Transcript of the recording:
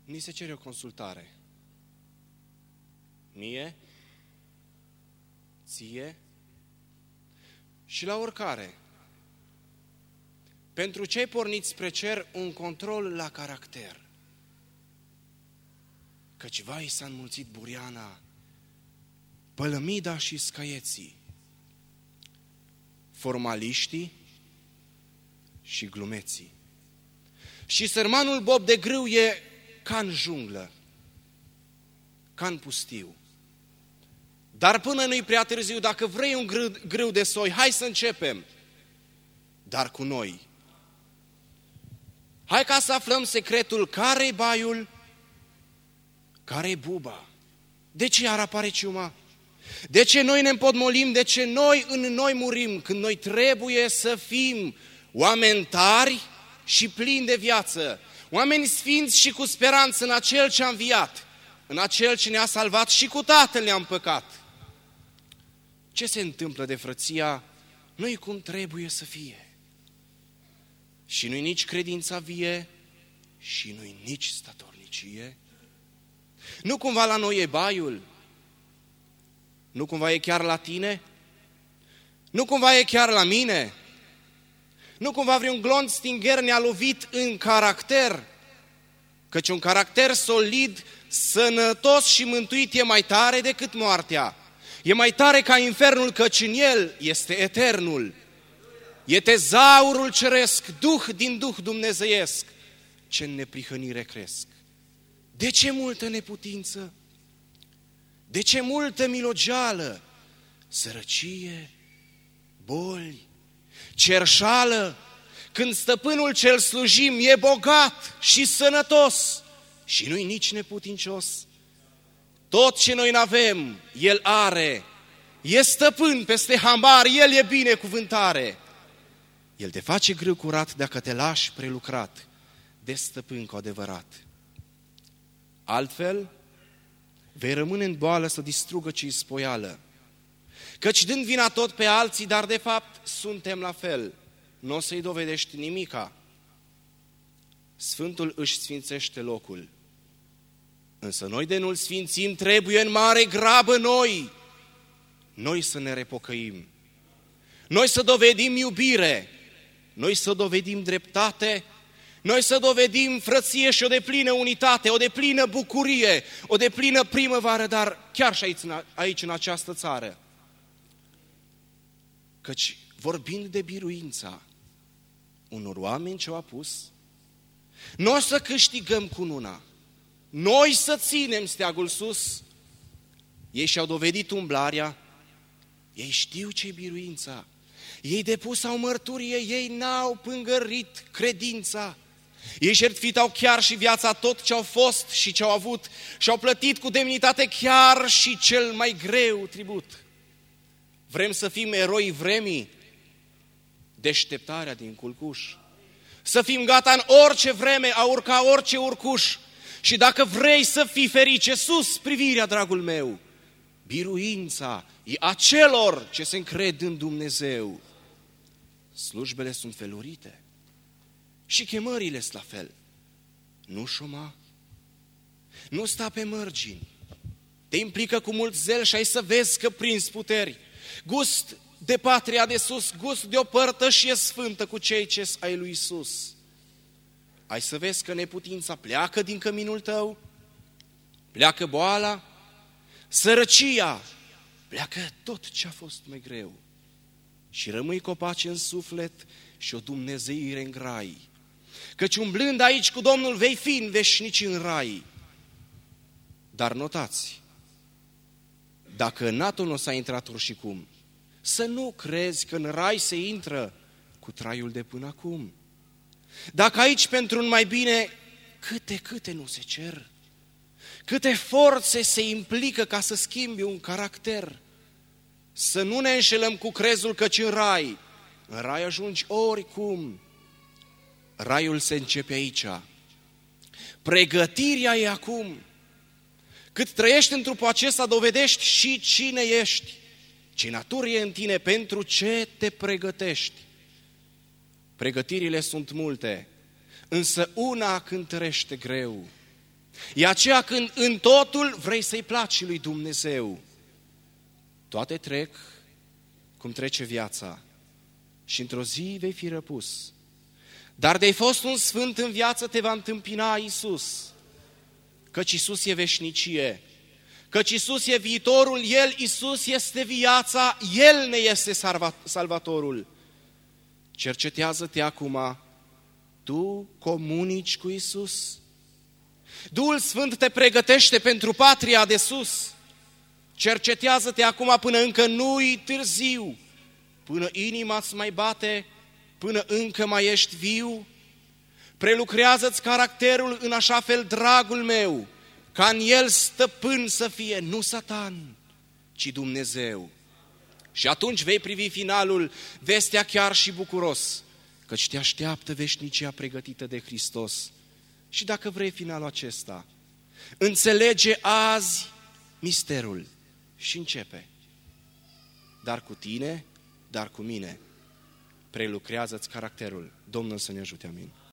ni se cere o consultare. Mie, ție și la oricare. Pentru cei porniți spre cer, un control la caracter. Căci vai s-a înmulțit buriana, pălămida și scăieții, formaliștii și glumeții. Și sărmanul bob de grâu e ca în junglă, ca în pustiu. Dar până nu-i prea târziu, dacă vrei un grâu de soi, hai să începem, dar cu noi. Hai ca să aflăm secretul, care-i baiul, care-i buba, de ce iar apare ciuma, de ce noi ne împotmolim, de ce noi în noi murim, când noi trebuie să fim oameni tari și plini de viață, oameni sfinți și cu speranță în Acel ce a înviat, în Acel ce ne-a salvat și cu Tatăl ne-a împăcat. Ce se întâmplă de frăția? Nu-i cum trebuie să fie. Și nu-i nici credința vie și nu-i nici statornicie. Nu cumva la noi e baiul? Nu cumva e chiar la tine? Nu cumva e chiar la mine? Nu cumva vreun glonț stingher ne-a lovit în caracter? Căci un caracter solid, sănătos și mântuit e mai tare decât moartea. E mai tare ca infernul, căci în el este eternul. E tezaurul ceresc, duh din duh dumnezeiesc, ce în neprihănire cresc. De ce multă neputință? De ce multă milogeală? Sărăcie, boli, cerșală, când stăpânul cel slujim e bogat și sănătos și nu-i nici neputincios. Tot ce noi n-avem, El are, e stăpân peste hambar, El e binecuvântare. El te face grâu curat dacă te lași prelucrat de stăpân cu adevărat. Altfel, vei rămâne în boală să distrugă ce-i spoială. Căci dând vina tot pe alții, dar de fapt suntem la fel. Nu o să-i dovedești nimica. Sfântul își sfințește locul. Însă noi de nu-l sfințim, trebuie în mare grabă noi să ne repocăim. Noi să dovedim iubire, noi să dovedim dreptate, noi să dovedim frăție și o deplină unitate, o deplină bucurie, o deplină primăvară, dar chiar și aici în această țară. Căci vorbind de biruința unor oameni ce au apus, noi o să câștigăm cununa, noi să ținem steagul sus. Ei și-au dovedit umblarea, ei știu ce-i biruința, ei depus au mărturie, ei n-au pângărit credința, ei jertfitau chiar și viața, tot ce au fost și ce au avut, și-au plătit cu demnitate chiar și cel mai greu tribut. Vrem să fim eroi vremii, deșteptarea din culcuș, să fim gata în orice vreme a urca orice urcuș. Și dacă vrei să fii ferice, sus privirea, dragul meu, biruința e a celor ce se încred în Dumnezeu. Slujbele sunt felurite și chemările sunt la fel. Nu șoma, nu sta pe mărgini, te implică cu mult zel și ai să vezi că prinzi puteri. Gust de patria de sus, gust de o părtășie sfântă cu cei ce ai lui Iisus. Ai să vezi că neputința pleacă din căminul tău, pleacă boala, sărăcia, pleacă tot ce a fost mai greu. Și rămâi cu o pace în suflet și o dumnezeire în grai. Căci umblând aici cu Domnul vei fi în veșnici în rai. Dar notați, dacă în atul nu s-a intrat oricum, să nu crezi că în rai se intră cu traiul de până acum. Dacă aici pentru un mai bine, câte nu se cer, câte forțe se implică ca să schimbi un caracter. Să nu ne înșelăm cu crezul căci în rai ajungi oricum. Raiul se începe aici. Pregătirea e acum. Cât trăiești în trupul acesta, dovedești și cine ești, ce natură e în tine, pentru ce te pregătești. Pregătirile sunt multe, însă una cântărește greu. E aceea când în totul vrei să-i placi lui Dumnezeu. Toate trec cum trece viața și într-o zi vei fi răpus. Dar de-ai fost un sfânt în viață, te va întâmpina Iisus. Căci Iisus e veșnicie, căci Iisus e viitorul, El, Iisus este viața, El ne este salvatorul. Cercetează-te acum, tu comunici cu Iisus? Duhul Sfânt te pregătește pentru patria de sus. Cercetează-te acum până încă nu-i târziu, până inima-ți mai bate, până încă mai ești viu. Prelucrează-ți caracterul în așa fel, dragul meu, ca în el stăpân să fie, nu Satan, ci Dumnezeu. Și atunci vei privi finalul, vestea chiar și bucuros, căci te așteaptă veșnicia pregătită de Hristos. Și dacă vrei finalul acesta, înțelege azi misterul și începe. Dar cu tine, dar cu mine, prelucrează-ți caracterul. Domnul să ne ajute, amin.